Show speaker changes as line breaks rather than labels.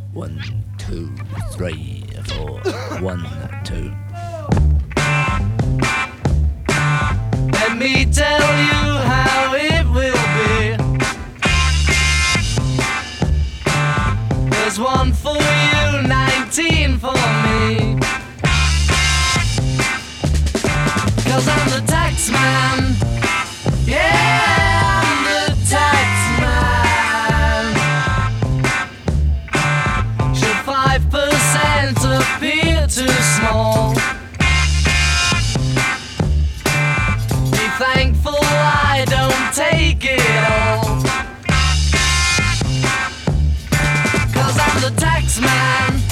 One, two, three, four. One, two.
Let me tell you how it will be. There's one for you, 19 for me. 'Cause I'm the tax man. Yeah, I'm the tax man. Should 5% appear too small? Be thankful I don't take it all. 'Cause I'm the tax man.